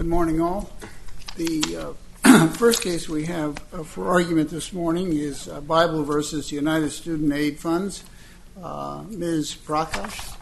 Good morning, all. The first case we have for argument this morning is Bible versus United Student Aid Funds. Ms. Prakash.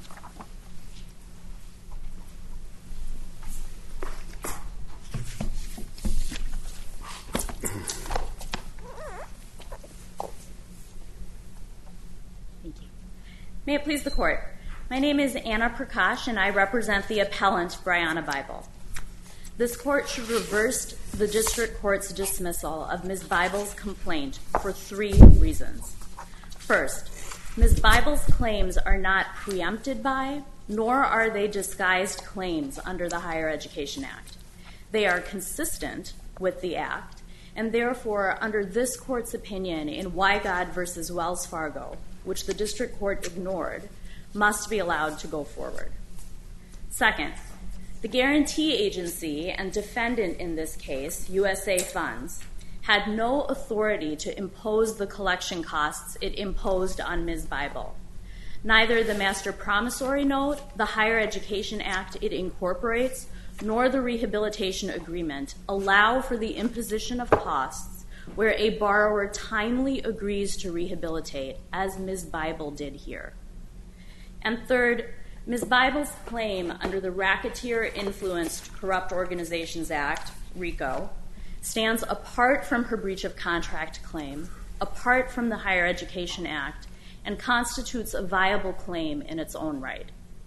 Thank you. May it please the Court. My name is Anna Prakash, and I represent the appellant, Brianna Bible. This Court should reverse the District Court's dismissal of Ms. Bible's complaint for three reasons. First, Ms. Bible's claims are not preempted by, nor are they disguised claims under the Higher Education Act. They are consistent with the Act, and therefore, under this Court's opinion in Wygod v. Wells Fargo, which the District Court ignored, must be allowed to go forward. Second, the guarantee agency and defendant in this case, USA Funds, had no authority to impose the collection costs it imposed on Ms. Bible. Neither the Master Promissory Note, the Higher Education Act it incorporates, nor the Rehabilitation Agreement allow for the imposition of costs where a borrower timely agrees to rehabilitate, as Ms. Bible did here. And third, Ms. Bible's claim under the Racketeer-Influenced Corrupt Organizations Act, RICO, stands apart from her breach of contract claim, apart from the Higher Education Act, and constitutes a viable claim in its own right.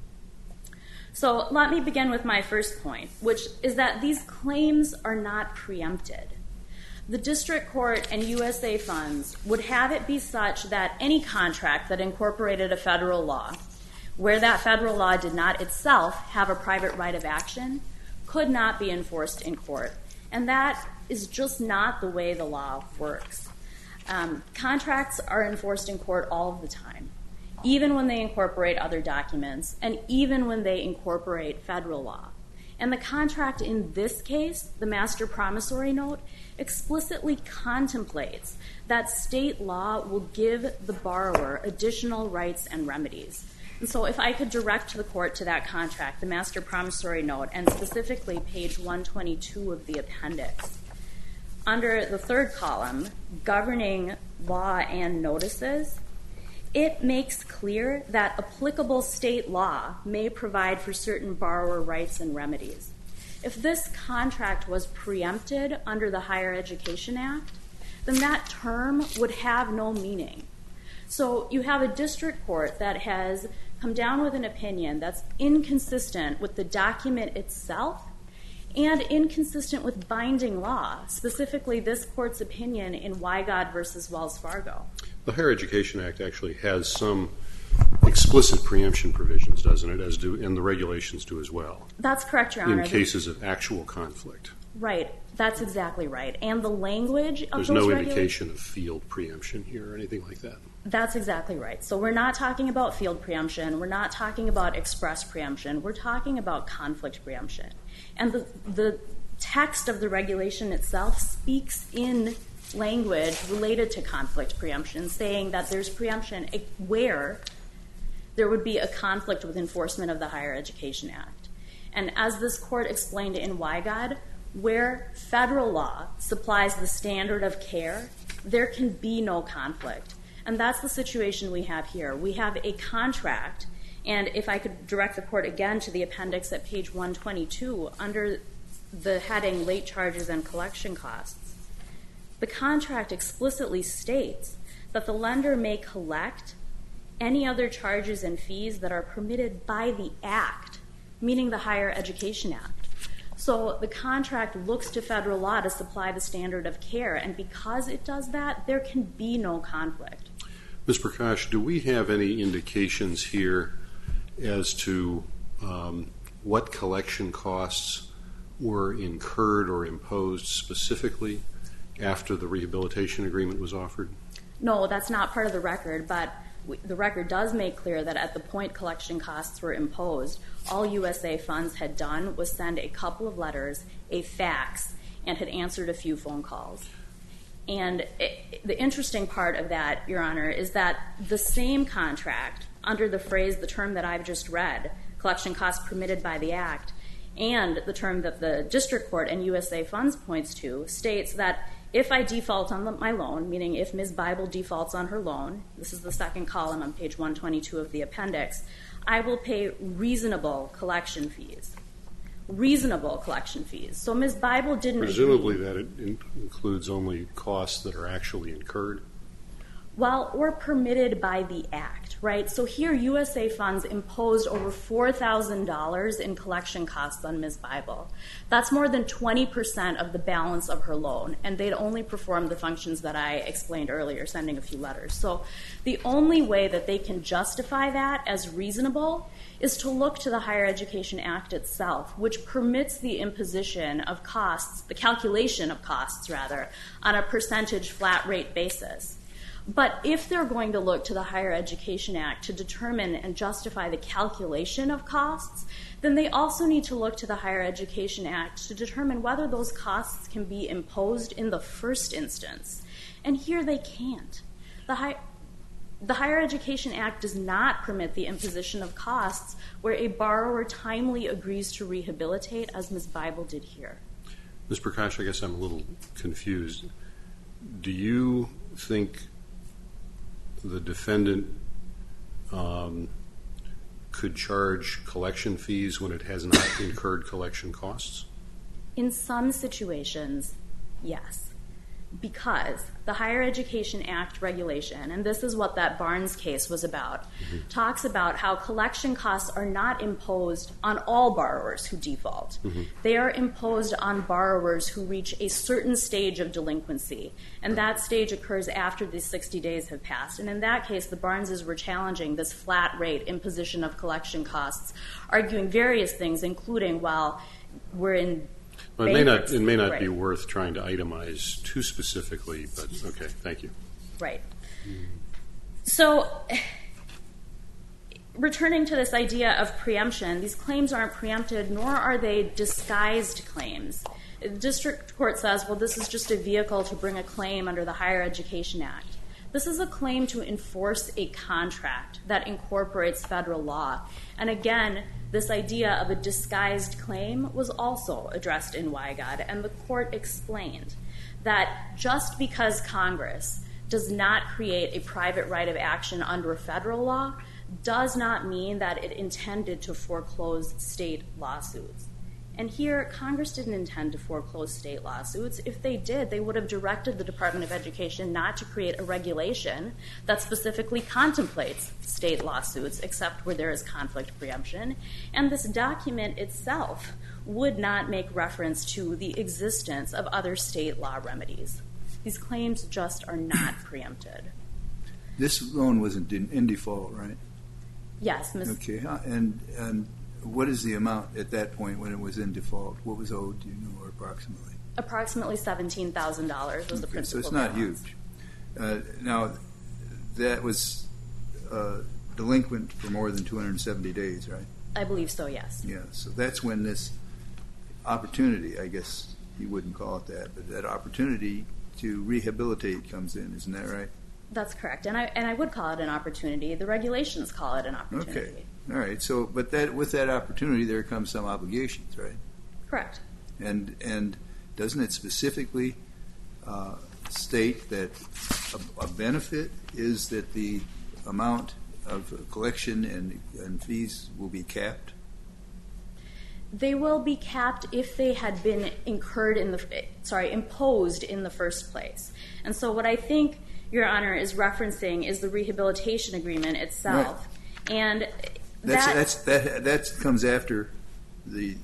So let me begin with my first point, which is that these claims are not preempted. The District Court and USA Funds would have it be such that any contract that incorporated a federal law, where that federal law did not itself have a private right of action, could not be enforced in court. And that is just not the way the law works. Contracts are enforced in court all of the time, even when they incorporate other documents, and even when they incorporate federal law. And the contract in this case, the Master Promissory Note, explicitly contemplates that state law will give the borrower additional rights and remedies. And so if I could direct the Court to that contract, the Master Promissory Note, and specifically page 122 of the appendix, under the third column, governing law and notices, it makes clear that applicable state law may provide for certain borrower rights and remedies. If this contract was preempted under the Higher Education Act, then that term would have no meaning. So you have a district court that has come down with an opinion that's inconsistent with the document itself and inconsistent with binding law, specifically this court's opinion in Wygod v. Wells Fargo. The Higher Education Act actually has some explicit preemption provisions, doesn't it, as do, and the regulations do as well. That's correct, Your Honor. In cases of actual conflict. Right. That's exactly right. And the language of There's those no indication of field preemption here or anything like that. That's exactly right. So we're not talking about field preemption. We're not talking about express preemption. We're talking about conflict preemption. And the text of the regulation itself speaks in language related to conflict preemption, saying that there's preemption where there would be a conflict with enforcement of the Higher Education Act. And as this court explained in Wygod, where federal law supplies the standard of care, there can be no conflict. And that's the situation we have here. We have a contract, and if I could direct the court again to the appendix at page 122, under the heading Late Charges and Collection Costs, the contract explicitly states that the lender may collect any other charges and fees that are permitted by the Act, meaning the Higher Education Act. So the contract looks to federal law to supply the standard of care, and because it does that, there can be no conflict. Ms. Prakash, do we have any indications here as to what collection costs were incurred or imposed specifically after the rehabilitation agreement was offered? No, that's not part of the record, but the record does make clear that at the point collection costs were imposed, all USA Funds had done was send a couple of letters, a fax, and had answered a few phone calls. And the interesting part of that, Your Honor, is that the same contract, under the phrase, the term that I've just read, collection costs permitted by the Act, and the term that the district court and USA Funds points to states that if I default on my loan, meaning if Ms. Bible defaults on her loan, this is the second column on page 122 of the appendix, I will pay reasonable collection fees. Reasonable collection fees. So Ms. Bible didn't Presumably that it includes only costs that are actually incurred? Well, or permitted by the act, right? So here USA Funds imposed over $4,000 in collection costs on Ms. Bible. That's more than 20% of the balance of her loan, and they'd only performed the functions that I explained earlier, sending a few letters. So the only way that they can justify that as reasonable is to look to the Higher Education Act itself, which permits the imposition of costs, the calculation of costs, rather, on a percentage flat rate basis. But if they're going to look to the Higher Education Act to determine and justify the calculation of costs, then they also need to look to the Higher Education Act to determine whether those costs can be imposed in the first instance. And here they can't. The Higher Education Act does not permit the imposition of costs where a borrower timely agrees to rehabilitate, as Ms. Bible did here. Ms. Prakash, I guess I'm a little confused. Do you think the defendant could charge collection fees when it has not incurred collection costs? In some situations, yes. Because the Higher Education Act regulation, and this is what that Barnes case was about, talks about how collection costs are not imposed on all borrowers who default. They are imposed on borrowers who reach a certain stage of delinquency, and that stage occurs after the 60 days have passed. And in that case, the Barneses were challenging this flat rate imposition of collection costs, arguing various things, including while we're in well, it may not be worth trying to itemize too specifically, but okay, thank you. Right. So, returning to this idea of preemption, these claims aren't preempted, nor are they disguised claims. The district court says, well, this is just a vehicle to bring a claim under the Higher Education Act. This is a claim to enforce a contract that incorporates federal law. And again, this idea of a disguised claim was also addressed in Wygod, and the court explained that just because Congress does not create a private right of action under federal law does not mean that it intended to foreclose state lawsuits. And here, Congress didn't intend to foreclose state lawsuits. If they did, they would have directed the Department of Education not to create a regulation that specifically contemplates state lawsuits, except where there is conflict preemption. And this document itself would not make reference to the existence of other state law remedies. These claims just are not preempted. This loan wasn't in default, right? Yes, Ms. Okay, and what is the amount at that point when it was in default? What was owed, do you know, or approximately? Approximately $17,000 was the principal so it's not balance. huge. Now, that was delinquent for more than 270 days, right? I believe so, yes. Yeah, so that's when this opportunity, I guess you wouldn't call it that, but that opportunity to rehabilitate comes in, isn't that right? That's correct, and I would call it an opportunity. The regulations call it an opportunity. Okay, all right. So, but with that opportunity, there comes some obligations, right? Correct. And doesn't it specifically state that a benefit is that the amount of collection and fees will be capped? They will be capped if they had been imposed in the first place. And so what I think Your Honor is referencing is the rehabilitation agreement itself. Right. And that comes after the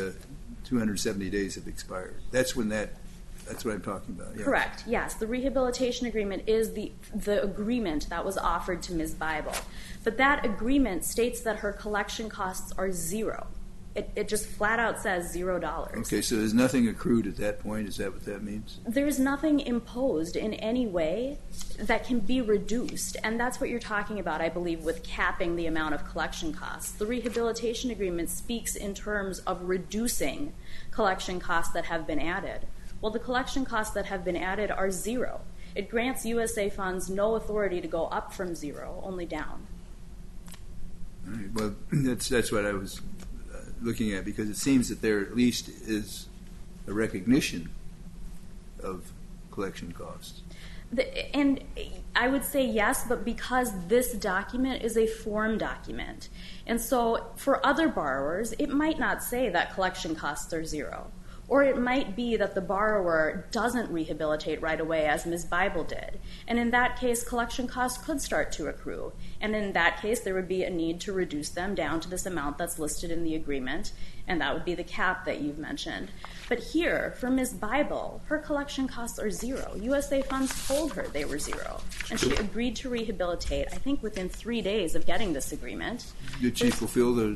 270 days have expired. That's what I'm talking about. Yeah. Correct. Yes, the rehabilitation agreement is the agreement that was offered to Ms. Bible. But that agreement states that her collection costs are zero. It just flat out says $0. Okay, so there's nothing accrued at that point. Is that what that means? There's nothing imposed in any way that can be reduced, and that's what you're talking about, I believe, with capping the amount of collection costs. The rehabilitation agreement speaks in terms of reducing collection costs that have been added. Well, the collection costs that have been added are zero. It grants USA Funds no authority to go up from zero, only down. All right, well, that's what I was looking at? Because it seems that there at least is a recognition of collection costs. And I would say yes, but because this document is a form document. And so for other borrowers, it might not say that collection costs are zero. Or it might be that the borrower doesn't rehabilitate right away, as Ms. Bible did. And in that case, collection costs could start to accrue. And in that case, there would be a need to reduce them down to this amount that's listed in the agreement, and that would be the cap that you've mentioned. But here, for Ms. Bible, her collection costs are zero. USA Funds told her they were zero, and she agreed to rehabilitate, I think, within 3 days of getting this agreement. Did she fulfill the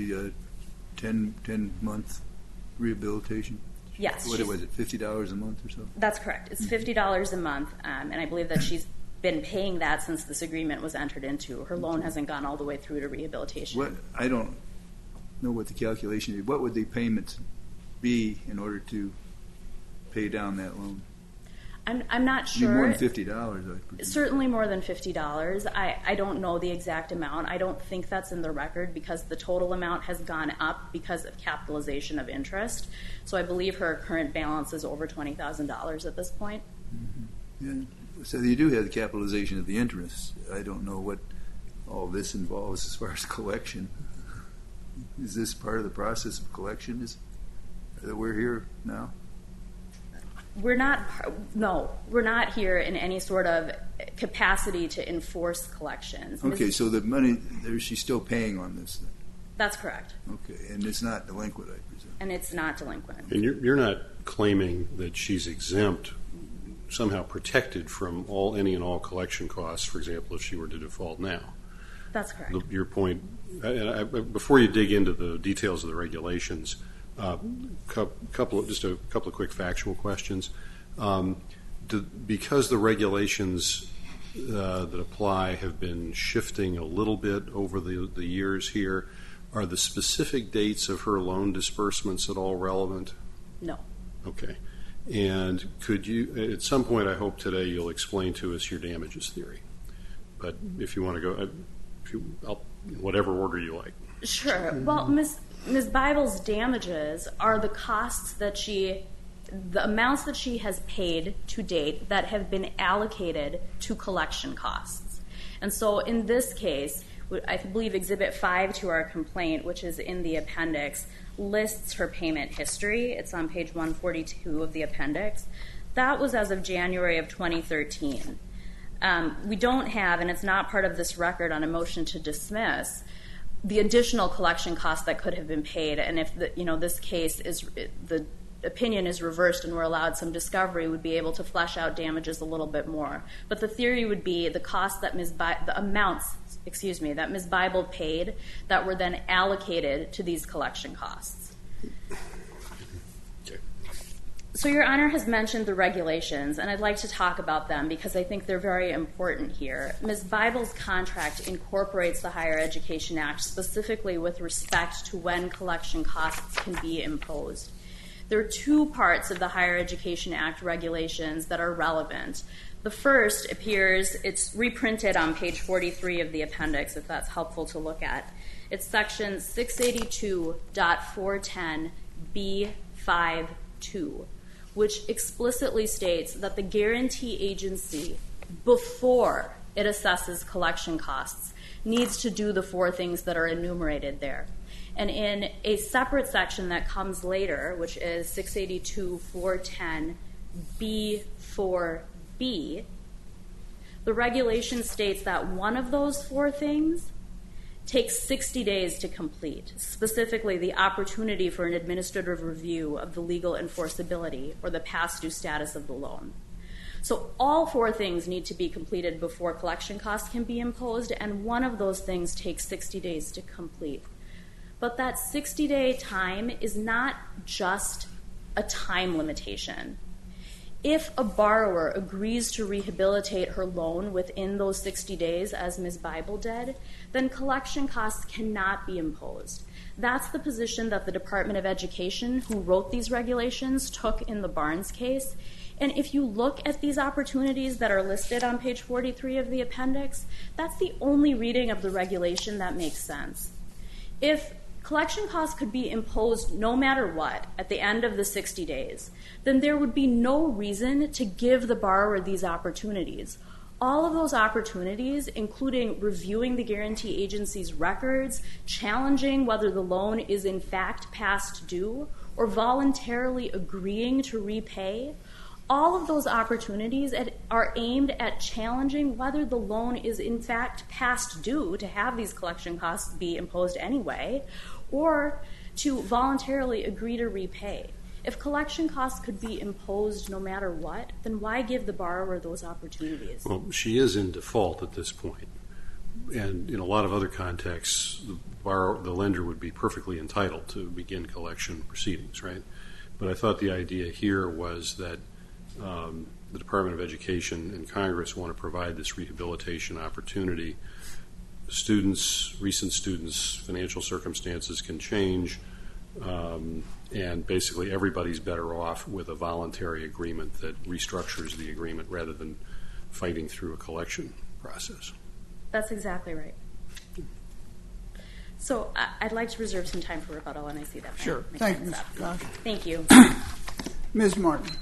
10-month rehabilitation? Yes. What was it, $50 a month or so? That's correct. It's $50 a month, and I believe that she's been paying that since this agreement was entered into. Her loan hasn't gone all the way through to rehabilitation. I don't know what the calculation is. What would the payments be in order to pay down that loan? I'm not sure. More than $50, I presume. Certainly more than $50. I don't know the exact amount. I don't think that's in the record because the total amount has gone up because of capitalization of interest. So I believe her current balance is over $20,000 at this point. Mm-hmm. Yeah. So you do have the capitalization of the interest. I don't know what all this involves as far as collection. Is this part of the process of collection that we're here now? We're not here in any sort of capacity to enforce collections. Okay, so the money, she's still paying on this then? That's correct. Okay, and it's not delinquent, I presume? And it's not delinquent. And you're not claiming that she's exempt, somehow protected from any and all collection costs, for example, if she were to default now? That's correct. Your point, before you dig into the details of the regulations, just a couple of quick factual questions. Because the regulations that apply have been shifting a little bit over the years here, are the specific dates of her loan disbursements at all relevant? No. Okay. And could you, at some point, I hope today you'll explain to us your damages theory. But if you want to go, whatever order you like. Sure. Well, Ms. Bible's damages are the costs that the amounts that she has paid to date that have been allocated to collection costs. And so in this case, I believe Exhibit 5 to our complaint, which is in the appendix, lists her payment history. It's on page 142 of the appendix. That was as of January of 2013. We don't have, and it's not part of this record on a motion to dismiss, the additional collection costs that could have been paid. And if this case is, the opinion is reversed and we're allowed some discovery, would be able to flesh out damages a little bit more. But the theory would be the cost that the amounts that Ms. Bible paid that were then allocated to these collection costs. Okay. So Your Honor has mentioned the regulations, and I'd like to talk about them because I think they're very important here. Ms. Bible's contract incorporates the Higher Education Act specifically with respect to when collection costs can be imposed. There are two parts of the Higher Education Act regulations that are relevant. The first appears, it's reprinted on page 43 of the appendix, if that's helpful to look at. It's section 682.410B52, which explicitly states that the guarantee agency, before it assesses collection costs, needs to do the four things that are enumerated there. And in a separate section that comes later, which is 682.410B4B, the regulation states that one of those four things takes 60 days to complete, specifically the opportunity for an administrative review of the legal enforceability or the past due status of the loan. So all four things need to be completed before collection costs can be imposed, and one of those things takes 60 days to complete. But that 60-day time is not just a time limitation. If a borrower agrees to rehabilitate her loan within those 60 days, as Ms. Bible did, then collection costs cannot be imposed. That's the position that the Department of Education, who wrote these regulations, took in the Barnes case. And if you look at these opportunities that are listed on page 43 of the appendix, that's the only reading of the regulation that makes sense. If collection costs could be imposed no matter what at the end of the 60 days, then there would be no reason to give the borrower these opportunities. All of those opportunities, including reviewing the guarantee agency's records, challenging whether the loan is in fact past due, or voluntarily agreeing to repay, all of those opportunities are aimed at challenging whether the loan is in fact past due to have these collection costs be imposed anyway, or to voluntarily agree to repay. If collection costs could be imposed no matter what, then why give the borrower those opportunities? Well, she is in default at this point. And in a lot of other contexts, the lender would be perfectly entitled to begin collection proceedings, right? But I thought the idea here was that the Department of Education and Congress want to provide this rehabilitation opportunity. Recent students' financial circumstances can change, and basically everybody's better off with a voluntary agreement that restructures the agreement rather than fighting through a collection process. That's exactly right. So I'd like to reserve some time for rebuttal, and I see that. Sure. Thank you, Ms. Prakash. Thank you. Ms. Martin.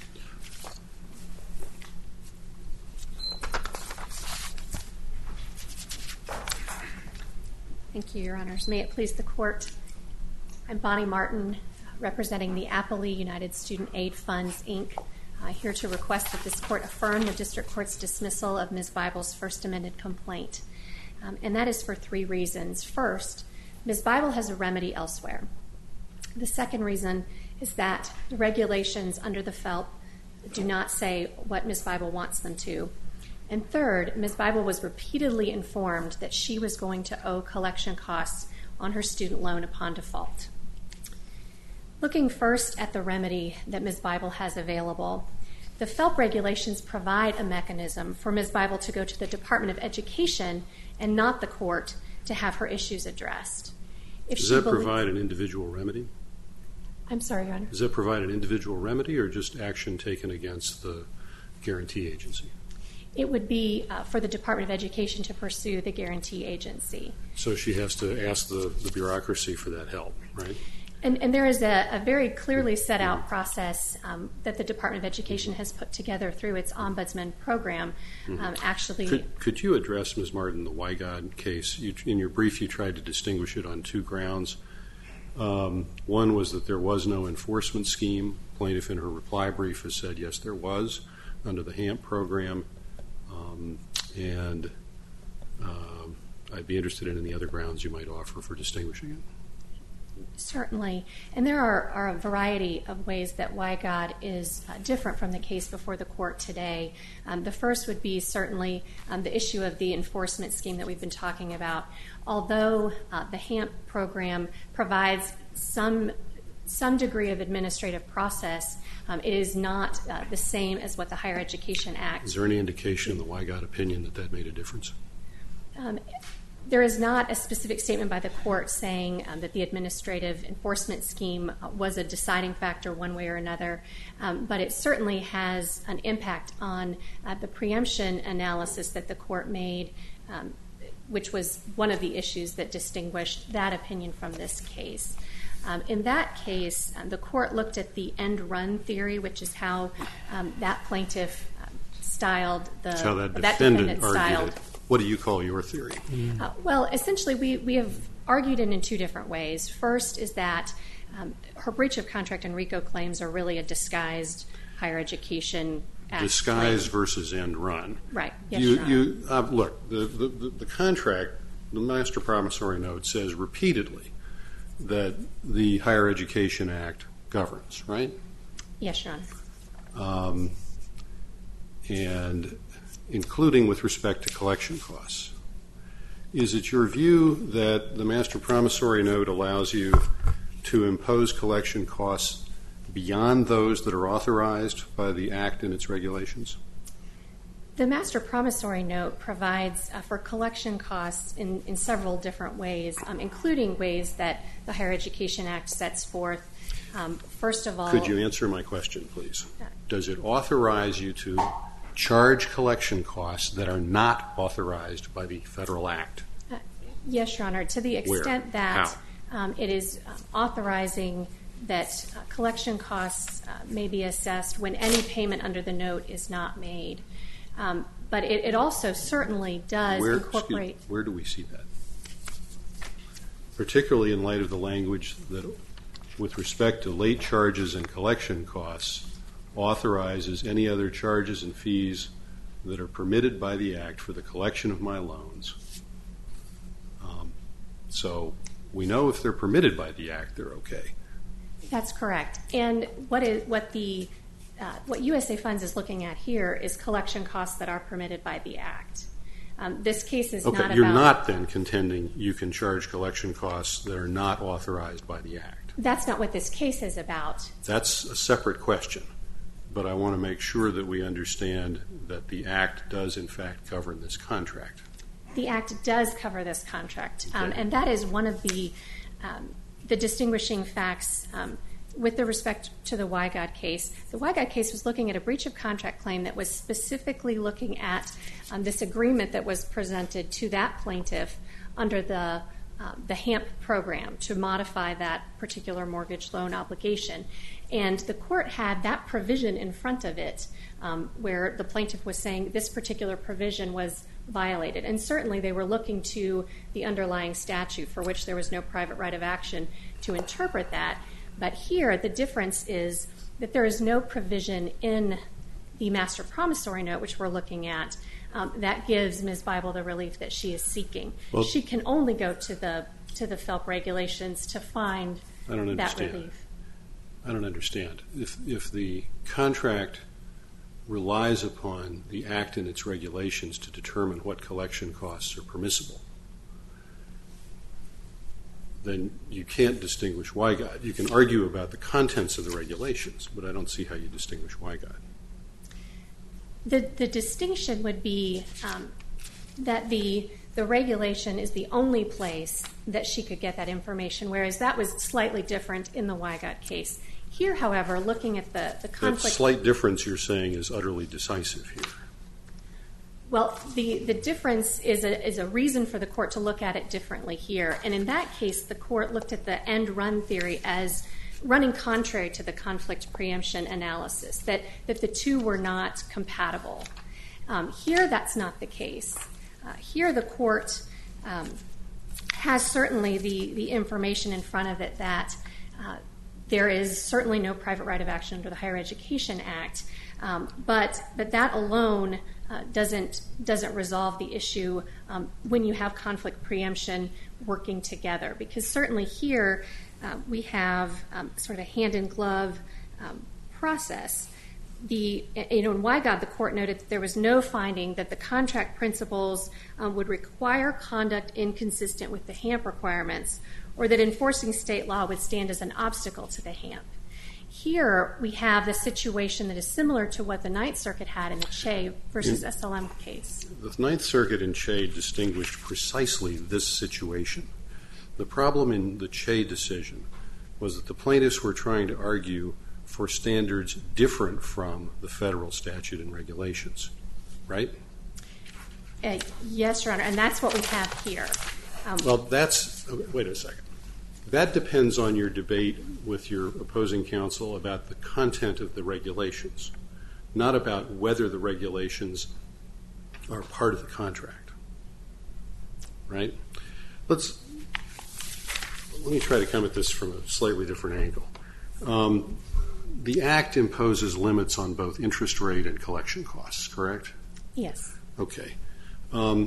Thank you, Your Honors. May it please the Court, I'm Bonnie Martin, representing the Appley United Student Aid Funds, Inc., here to request that this Court affirm the District Court's dismissal of Ms. Bible's first amended complaint. And that is for three reasons. First, Ms. Bible has a remedy elsewhere. The second reason is that the regulations under the FELP do not say what Ms. Bible wants them to. And third, Ms. Bible was repeatedly informed that she was going to owe collection costs on her student loan upon default. Looking first at the remedy that Ms. Bible has available, the FELP regulations provide a mechanism for Ms. Bible to go to the Department of Education and not the court to have her issues addressed. Does that provide an individual remedy? I'm sorry, Your Honor. Does that provide an individual remedy or just action taken against the guarantee agency? It would be for the Department of Education to pursue the guarantee agency. So she has to ask the bureaucracy for that help, right? And there is a very clearly set out process that the Department of Education has put together through its ombudsman program. Could you address, Ms. Martin, the Wygod case? In your brief, you tried to distinguish it on two grounds. One was that there was no enforcement scheme. Plaintiff in her reply brief has said, yes, there was under the HAMP program. And I'd be interested in any other grounds you might offer for distinguishing it. Certainly. And there are a variety of ways that Wygod is different from the case before the court today. The first would be certainly the issue of the enforcement scheme that we've been talking about. Although the HAMP program provides some degree of administrative process, it is not the same as what the Higher Education Act. Is there any indication in the Wygod opinion that made a difference? There is not a specific statement by the court saying that the administrative enforcement scheme was a deciding factor one way or another, but it certainly has an impact on the preemption analysis that the court made, which was one of the issues that distinguished that opinion from this case. In that case, the court looked at the end-run theory, which is how that plaintiff styled That's how that defendant argued it. What do you call your theory? Well, essentially, we have argued it in two different ways. First is that her breach of contract and RICO claims are really a disguised Higher Education Act. Disguised versus end-run. Right. Yes, Your Honor. Look, the contract, the master promissory note says repeatedly that the Higher Education Act governs, right? Yes, Your Honor. And including with respect to collection costs. Is it your view that the master promissory note allows you to impose collection costs beyond those that are authorized by the Act and its regulations? The master promissory note provides for collection costs in several different ways, including ways that the Higher Education Act sets forth. First of all... Could you answer my question, please? Does it authorize you to charge collection costs that are not authorized by the Federal Act? Yes, Your Honor. To the extent that It is authorizing that collection costs may be assessed when any payment under the note is not made. But it also certainly does incorporate... Where do we see that? Particularly in light of the language that, with respect to late charges and collection costs, authorizes any other charges and fees that are permitted by the Act for the collection of my loans. So we know if they're permitted by the Act, they're okay. That's correct. And what USA Funds is looking at here is collection costs that are permitted by the Act. This case is not about... Okay, you're not then contending you can charge collection costs that are not authorized by the Act. That's not what this case is about. That's a separate question. But I want to make sure that we understand that the Act does in fact govern this contract. The Act does cover this contract, Okay. and that is one of the distinguishing facts with the respect to the Wygod case. The Wygod case was looking at a breach of contract claim that was specifically looking at this agreement that was presented to that plaintiff under the HAMP program to modify that particular mortgage loan obligation. And the court had that provision in front of it where the plaintiff was saying this particular provision was violated. And certainly they were looking to the underlying statute for which there was no private right of action to interpret that. But here the difference is that there is no provision in the master promissory note, which we're looking at, that gives Ms. Bible the relief that she is seeking. Well, she can only go to the FELP regulations to find that relief. I don't understand. If the contract relies upon the Act and its regulations to determine what collection costs are permissible, then you can't distinguish Wygod. You can argue about the contents of the regulations, but I don't see how you distinguish Wygod. The distinction would be that the regulation is the only place that she could get that information, whereas that was slightly different in the Wygod case. Here, however, looking at the conflict... That slight difference you're saying is utterly decisive here. Well, the difference is a reason for the court to look at it differently here. And in that case, the court looked at the end-run theory as running contrary to the conflict preemption analysis, that the two were not compatible. Here, that's not the case. Here, the court has certainly the information in front of it that there is certainly no private right of action under the Higher Education Act, but that alone doesn't resolve the issue when you have conflict preemption working together. Because certainly here we have sort of a hand-in-glove process. In Wygod, the court noted that there was no finding that the contract principles would require conduct inconsistent with the HAMP requirements, or that enforcing state law would stand as an obstacle to the HAMP. Here, we have the situation that is similar to what the Ninth Circuit had in the Che versus SLM case. The Ninth Circuit in Che distinguished precisely this situation. The problem in the Che decision was that the plaintiffs were trying to argue for standards different from the federal statute and regulations, right? Yes, Your Honor, and that's what we have here. Wait a second. That depends on your debate with your opposing counsel about the content of the regulations, not about whether the regulations are part of the contract, right? Let me try to come at this from a slightly different angle. The Act imposes limits on both interest rate and collection costs, correct? Yes. Okay. And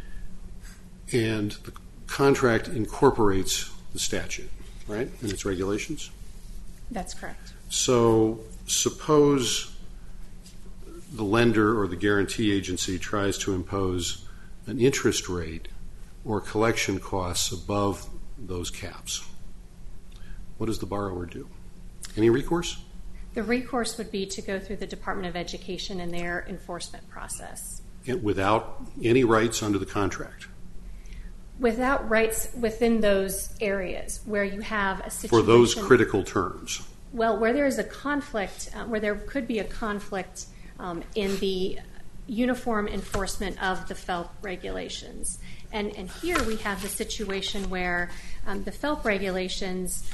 the contract incorporates the statute, right, and its regulations? That's correct. So suppose the lender or the guarantee agency tries to impose an interest rate or collection costs above those caps. What does the borrower do? Any recourse? The recourse would be to go through the Department of Education and their enforcement process. Without any rights under the contract? Without rights within those areas where you have a situation... For those critical terms? Well, where there is a conflict, where there could be a conflict in the uniform enforcement of the FELP regulations. And here we have the situation where the FELP regulations,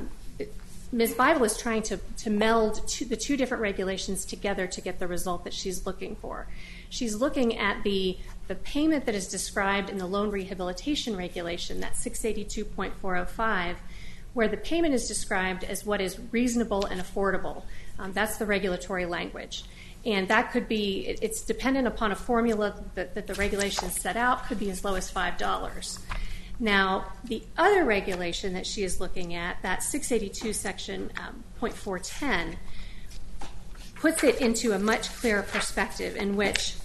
Ms. Bible is trying to meld the two different regulations together to get the result that she's looking for. She's looking at the payment that is described in the loan rehabilitation regulation, that 682.405, where the payment is described as what is reasonable and affordable. That's the regulatory language. And that could be, it's dependent upon a formula that the regulations set out, could be as low as $5. Now, the other regulation that she is looking at, that 682 section .410, puts it into a much clearer perspective in which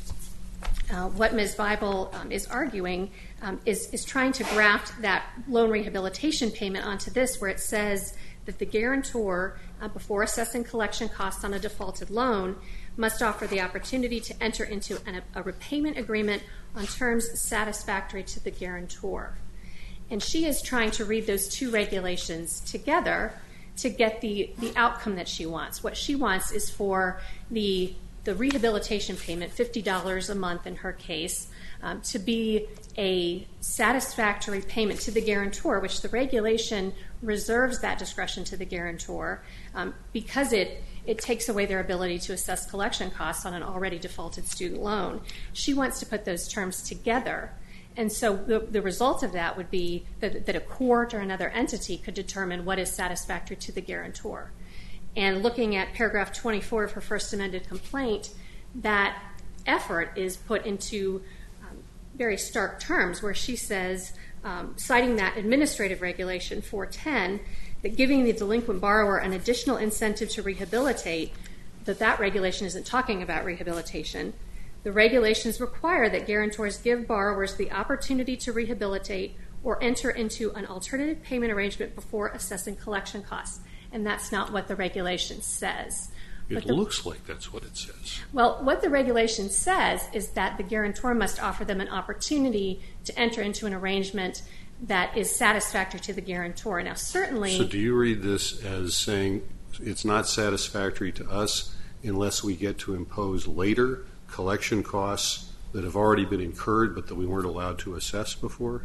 what Ms. Bible is arguing is trying to graft that loan rehabilitation payment onto this, where it says that the guarantor, before assessing collection costs on a defaulted loan, must offer the opportunity to enter into a repayment agreement on terms satisfactory to the guarantor. And she is trying to read those two regulations together to get the outcome that she wants. What she wants is for the rehabilitation payment, $50 a month in her case, to be a satisfactory payment to the guarantor, which the regulation reserves that discretion to the guarantor because it takes away their ability to assess collection costs on an already defaulted student loan. She wants to put those terms together. And so the result of that would be that a court or another entity could determine what is satisfactory to the guarantor. And looking at paragraph 24 of her first amended complaint, that effort is put into very stark terms, where she says, citing that administrative regulation 410, that giving the delinquent borrower an additional incentive to rehabilitate, that regulation isn't talking about rehabilitation. The regulations require that guarantors give borrowers the opportunity to rehabilitate or enter into an alternative payment arrangement before assessing collection costs. And that's not what the regulation says. It looks like that's what it says. Well, what the regulation says is that the guarantor must offer them an opportunity to enter into an arrangement that is satisfactory to the guarantor. Now, certainly... So do you read this as saying it's not satisfactory to us unless we get to impose later collection costs that have already been incurred but that we weren't allowed to assess before?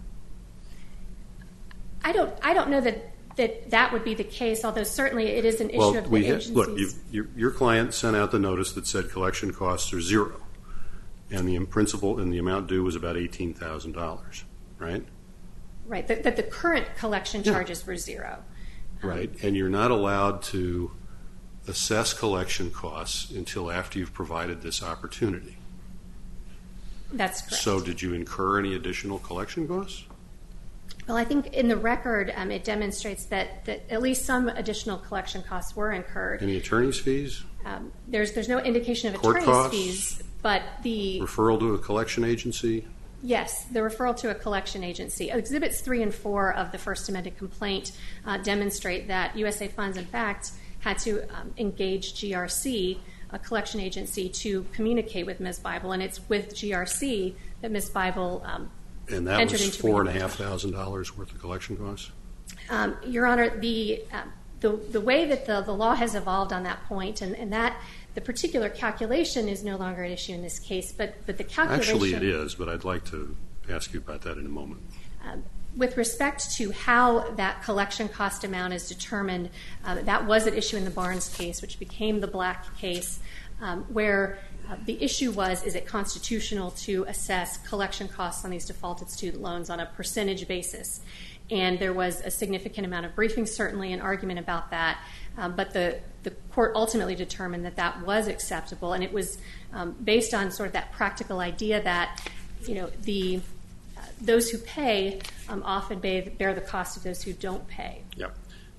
I don't know that would be the case, although certainly it is an issue of the agencies. Look, your client sent out the notice that said collection costs are zero, and the principal and the amount due was about $18,000, right? Right, that the current collection charges were zero. Right, and you're not allowed to assess collection costs until after you've provided this opportunity. That's correct. So did you incur any additional collection costs? Well, I think in the record it demonstrates that at least some additional collection costs were incurred. Any attorney's fees? There's no indication of Court attorney's costs? fees, but the... Referral to a collection agency? Yes, the referral to a collection agency. Exhibits 3 and 4 of the First Amendment complaint demonstrate that USA Funds, in fact, had to engage GRC, a collection agency, to communicate with Ms. Bible, and it's with GRC that Ms. Bible and that entered was into $4,500 worth of collection costs? Your Honor, the way that the law has evolved on that point, and that the particular calculation is no longer an issue in this case, but the calculation... Actually it is, but I'd like to ask you about that in a moment. With respect to how that collection cost amount is determined, that was an issue in the Barnes case, which became the Black case, where the issue was, is it constitutional to assess collection costs on these defaulted student loans on a percentage basis? And there was a significant amount of briefing, certainly, and argument about that, but the court ultimately determined that that was acceptable, and it was based on sort of that practical idea that, you know, those who pay often bear the cost of those who don't pay. Yeah.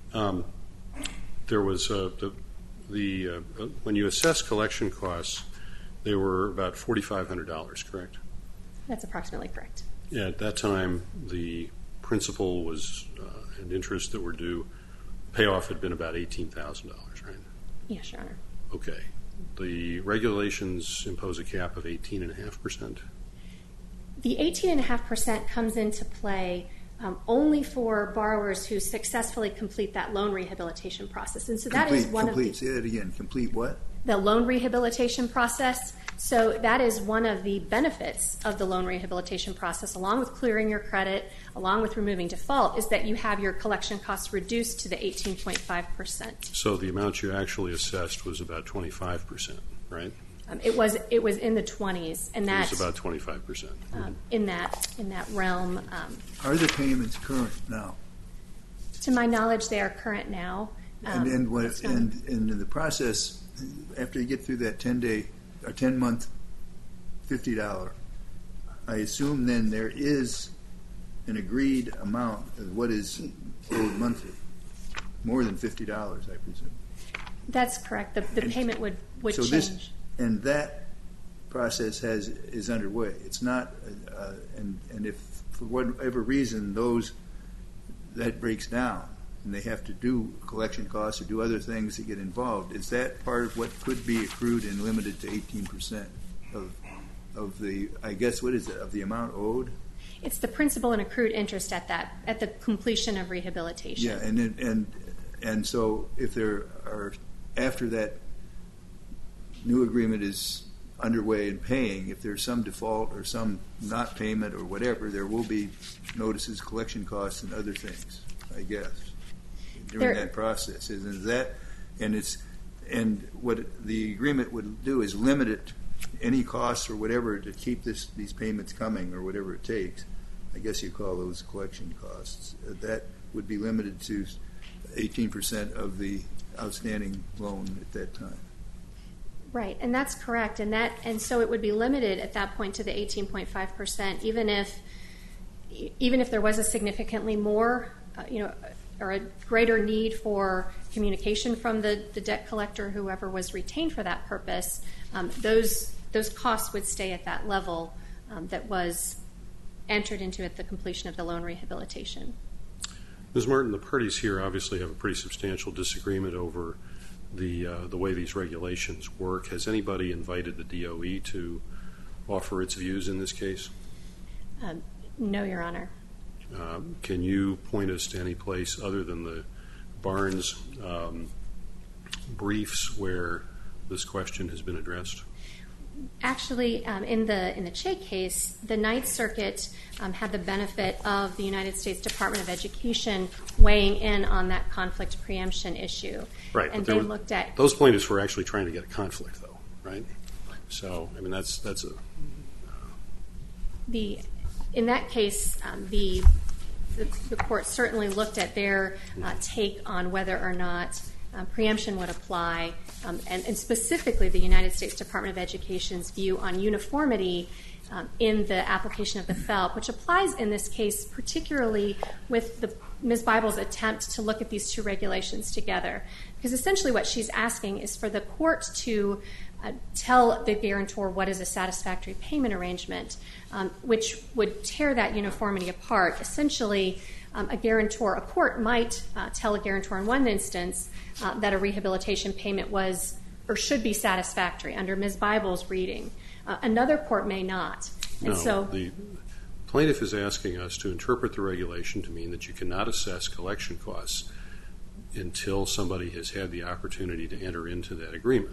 There was when you assess collection costs, they were about $4,500, correct? That's approximately correct. Yeah, at that time, the principal was and interest that were due, payoff had been about $18,000, right? Yes, Your Honor. Okay. The regulations impose a cap of 18.5%? The 18.5% comes into play only for borrowers who successfully complete that loan rehabilitation process. And so that is one of the... Say that again. Complete what? The loan rehabilitation process. So that is one of the benefits of the loan rehabilitation process, along with clearing your credit, along with removing default, is that you have your collection costs reduced to the 18.5%. So the amount you actually assessed was about 25%, right? It was in the 20s, and It was about 25%. In that realm. Are the payments current now? To my knowledge, they are current now. And in the process, after you get through that 10-day or 10-month $50, I assume then there is an agreed amount of what is owed monthly, more than $50, I presume. That's correct. The payment would so change. And that process is underway. It's not, and if for whatever reason that breaks down and they have to do collection costs or do other things to get involved, is that part of what could be accrued and limited to 18% of the, I guess, what is it, of the amount owed? It's the principal and accrued interest at the completion of rehabilitation. Yeah, and so if there are, after that new agreement is underway and paying, if there's some default or some not payment or whatever, there will be notices, collection costs, and other things, I guess, during that process. Isn't that? And what the agreement would do is limit it, any costs or whatever, to keep these payments coming or whatever it takes. I guess you call those collection costs. That would be limited to 18% of the outstanding loan at that time. Right, and that's correct, and so it would be limited at that point to the 18.5%, even if there was a significantly more, or a greater need for communication from the debt collector, whoever was retained for that purpose. Those costs would stay at that level that was entered into at the completion of the loan rehabilitation. Ms. Martin, the parties here obviously have a pretty substantial disagreement over the way these regulations work. Has anybody invited the DOE to offer its views in this case? No, Your Honor. Can you point us to any place other than the Barnes briefs where this question has been addressed? Actually, in the Che case, the Ninth Circuit had the benefit of the United States Department of Education weighing in on that conflict preemption issue. Right, and but they looked at those plaintiffs were actually trying to get a conflict, though, right? So, I mean, that's a in that case, the court certainly looked at their take on whether or not preemption would apply, and specifically the United States Department of Education's view on uniformity in the application of the FELP, which applies in this case particularly with Ms. Bible's attempt to look at these two regulations together. Because essentially what she's asking is for the court to tell the guarantor what is a satisfactory payment arrangement, which would tear that uniformity apart. Essentially, a court might tell a guarantor in one instance that a rehabilitation payment was or should be satisfactory under Ms. Bible's reading. Another court may not. And the plaintiff is asking us to interpret the regulation to mean that you cannot assess collection costs until somebody has had the opportunity to enter into that agreement.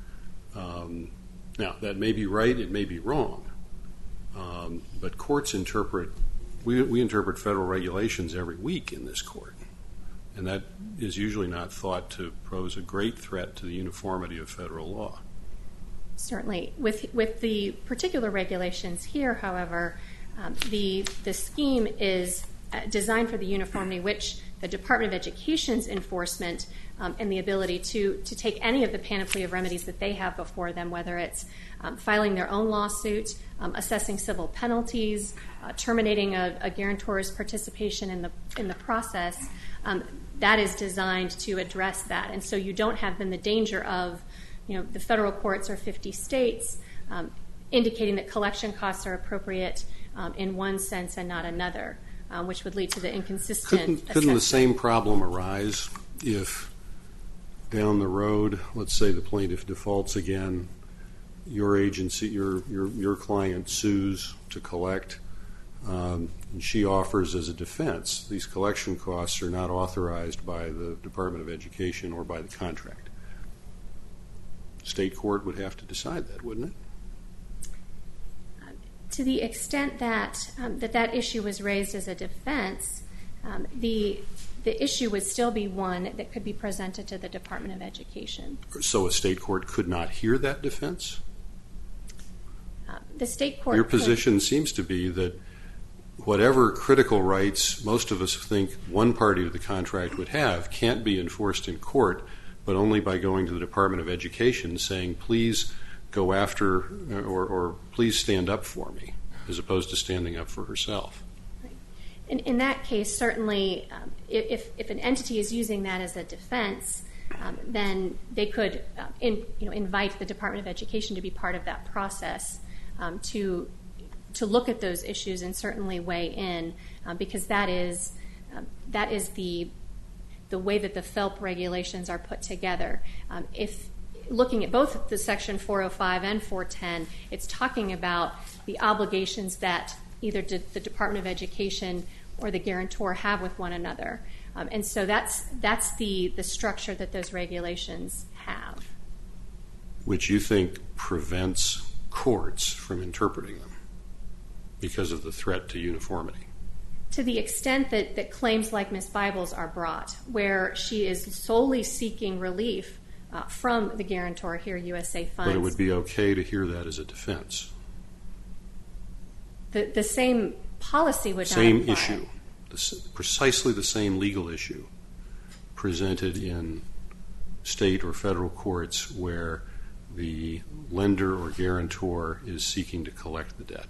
Now, that may be right, it may be wrong, but courts we interpret federal regulations every week in this court, and that is usually not thought to pose a great threat to the uniformity of federal law. Certainly. With the particular regulations here, however, the scheme is designed for the uniformity which the Department of Education's enforcement and the ability to take any of the panoply of remedies that they have before them, whether it's filing their own lawsuit, assessing civil penalties, terminating a guarantor's participation in the process, that is designed to address that. And so you don't have then the danger of the federal courts or 50 states indicating that collection costs are appropriate in one sense and not another, which would lead to the inconsistent assessment. Couldn't the same problem arise if down the road, let's say the plaintiff defaults again, your agency, your client sues to collect, and she offers as a defense, these collection costs are not authorized by the Department of Education or by the contract. State court would have to decide that, wouldn't it? To the extent that that issue was raised as a defense, the issue would still be one that could be presented to the Department of Education. So a state court could not hear that defense? The state court Your position seems to be that whatever critical rights most of us think one party of the contract would have can't be enforced in court, but only by going to the Department of Education saying, please go after or please stand up for me, as opposed to standing up for herself. In that case, certainly, if an entity is using that as a defense, then they could invite the Department of Education to be part of that process to look at those issues and certainly weigh in, because that is the way that the FELP regulations are put together. If looking at both the Section 405 and 410, it's talking about the obligations that either the Department of Education or the guarantor have with one another. And so that's the structure that those regulations have. Which you think prevents courts from interpreting them because of the threat to uniformity? To the extent that claims like Ms. Bible's are brought, where she is solely seeking relief from the guarantor here, USA Funds. But it would be okay to hear that as a defense? The same policy would not Same apply. issue, precisely the same legal issue presented in state or federal courts where the lender or guarantor is seeking to collect the debt.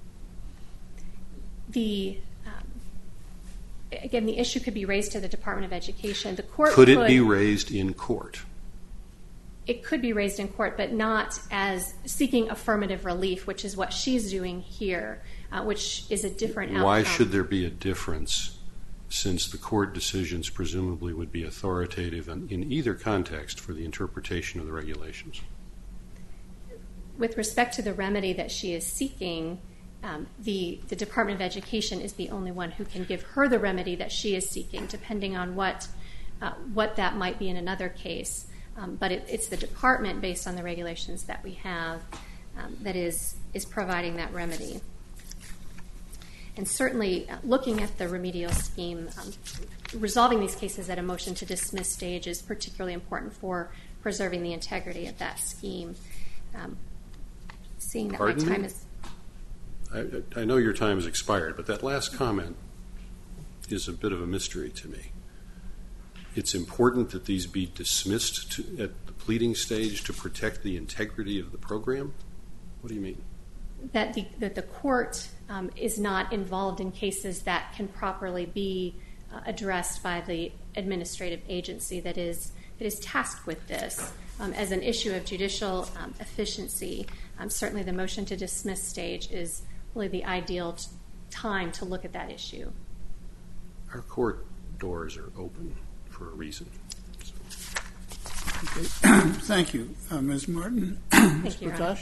Again, the issue could be raised to the Department of Education. The court could it be raised in court? It could be raised in court, but not as seeking affirmative relief, which is what she's doing here, which is a different outcome. Why should there be a difference, since the court decisions presumably would be authoritative in either context for the interpretation of the regulations? With respect to the remedy that she is seeking, the Department of Education is the only one who can give her the remedy that she is seeking, depending on what that might be in another case. But it's the department, based on the regulations that we have, that is providing that remedy. And certainly, looking at the remedial scheme, resolving these cases at a motion to dismiss stage is particularly important for preserving the integrity of that scheme. Seeing that my time is... I know your time has expired, but that last comment is a bit of a mystery to me. It's important that these be dismissed at the pleading stage to protect the integrity of the program? What do you mean? That the court is not involved in cases that can properly be addressed by the administrative agency that is tasked with this. As an issue of judicial efficiency, certainly the motion to dismiss stage is really the ideal time to look at that issue. Our court doors are open for a reason. Okay. Thank you, Ms. Martin. Thank you, Your Honor. Prakash?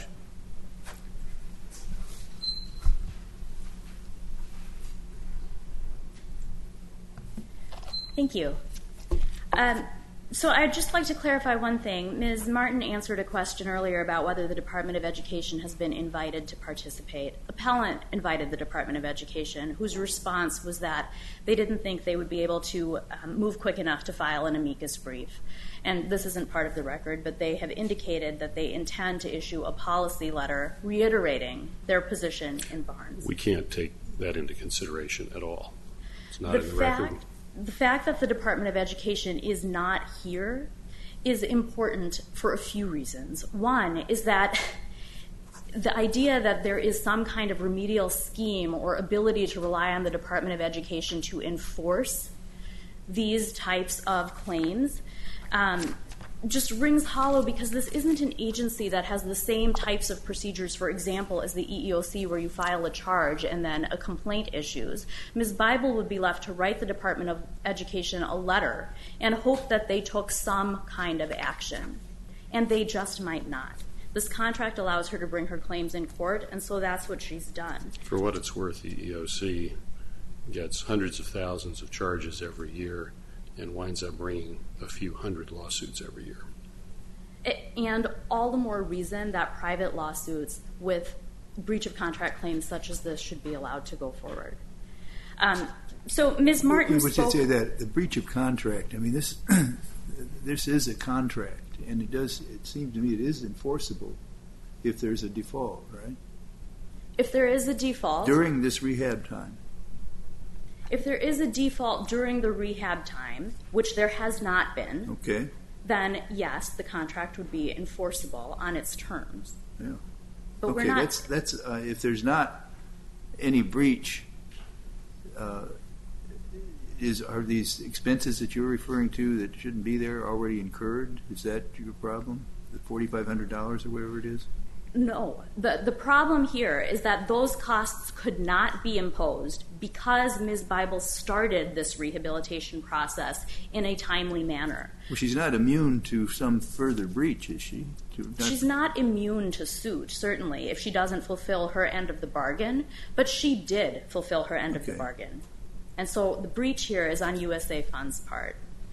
Thank you. So I'd just like to clarify one thing. Ms. Martin answered a question earlier about whether the Department of Education has been invited to participate. Appellant invited the Department of Education, whose response was that they didn't think they would be able to move quick enough to file an amicus brief. And this isn't part of the record, but they have indicated that they intend to issue a policy letter reiterating their position in Barnes. We can't take that into consideration at all. It's not in the record. The fact that the Department of Education is not here is important for a few reasons. One is that the idea that there is some kind of remedial scheme or ability to rely on the Department of Education to enforce these types of claims just rings hollow, because this isn't an agency that has the same types of procedures, for example, as the EEOC, where you file a charge and then a complaint issues. Ms. Bible would be left to write the Department of Education a letter and hope that they took some kind of action, and they just might not. This contract allows her to bring her claims in court, and so that's what she's done. For what it's worth, the EEOC gets hundreds of thousands of charges every year and winds up bringing a few hundred lawsuits every year. And all the more reason that private lawsuits with breach of contract claims such as this should be allowed to go forward. So Ms. Martin would spoke... say that the breach of contract, I mean, this is a contract, and it seems to me it is enforceable if there's a default, right? If there is a default... During this rehab time. If there is a default during the rehab time, which there has not been, Okay. then yes, the contract would be enforceable on its terms. Yeah. But okay, we're not... that's if there's not any breach, are these expenses that you're referring to that shouldn't be there already incurred? Is that your problem? The $4,500 or whatever it is? No. The problem here is that those costs could not be imposed because Ms. Bible started this rehabilitation process in a timely manner. Well, she's not immune to some further breach, is she? She's not immune to suit, certainly, if she doesn't fulfill her end of the bargain, but she did fulfill her end of the bargain. And so the breach here is on USA Fund's part.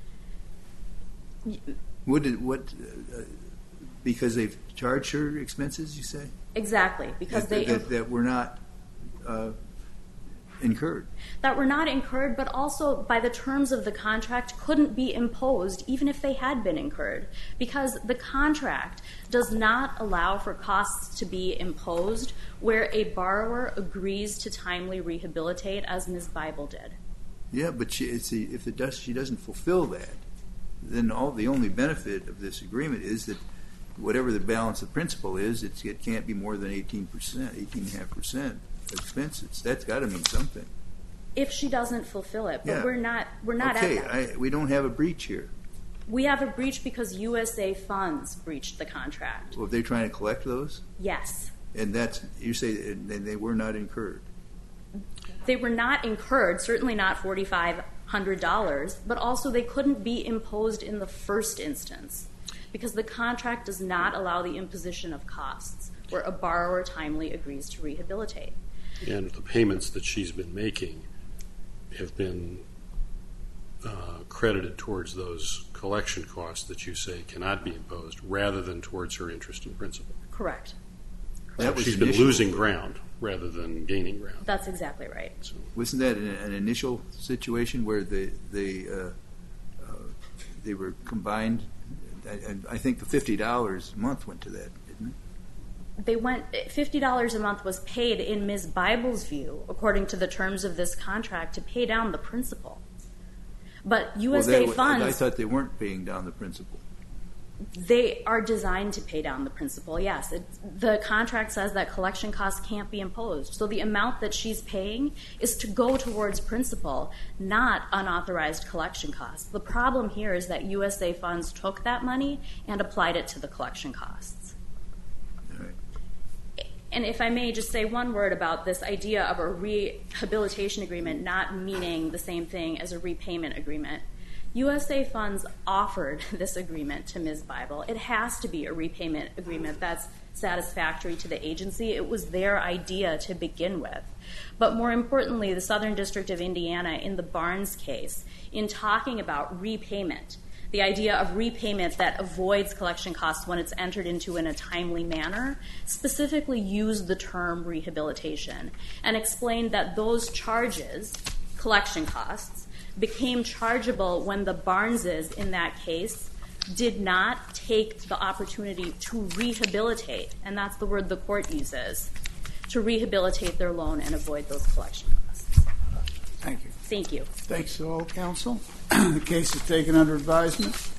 Because they've charged her expenses, you say? Exactly, because that were not incurred. That were not incurred, but also by the terms of the contract couldn't be imposed even if they had been incurred, because the contract does not allow for costs to be imposed where a borrower agrees to timely rehabilitate, as Ms. Bible did. Yeah, but if she doesn't fulfill that, then the only benefit of this agreement is that whatever the balance of principal is, it can't be more than 18.5% expenses. That's got to mean something. If she doesn't fulfill it, but we're not okay, at that. We don't have a breach here. We have a breach because USA Funds breached the contract. Well, are they trying to collect those? Yes. And you say they were not incurred. They were not incurred, certainly not $4,500, but also they couldn't be imposed in the first instance because the contract does not allow the imposition of costs where a borrower timely agrees to rehabilitate. And the payments that she's been making have been credited towards those collection costs that you say cannot be imposed rather than towards her interest and principal. Correct. She's been losing ground rather than gaining ground. That's exactly right. So, wasn't that an initial situation where they were combined? I think the $50 a month went to that, didn't it? $50 a month was paid in Ms. Bible's view, according to the terms of this contract, to pay down the principal. But USA Funds... I thought they weren't paying down the principal. They are designed to pay down the principal, yes. The contract says that collection costs can't be imposed. So the amount that she's paying is to go towards principal, not unauthorized collection costs. The problem here is that USA Funds took that money and applied it to the collection costs. All right. And if I may just say one word about this idea of a rehabilitation agreement not meaning the same thing as a repayment agreement. USA Funds offered this agreement to Ms. Bible. It has to be a repayment agreement that's satisfactory to the agency. It was their idea to begin with. But more importantly, the Southern District of Indiana, in the Barnes case, in talking about repayment, the idea of repayment that avoids collection costs when it's entered into in a timely manner, specifically used the term rehabilitation and explained that those charges, collection costs, became chargeable when the Barneses in that case did not take the opportunity to rehabilitate, and that's the word the court uses, to rehabilitate their loan and avoid those collection costs. Thank you. Thank you. Thanks to all counsel. The case is taken under advisement.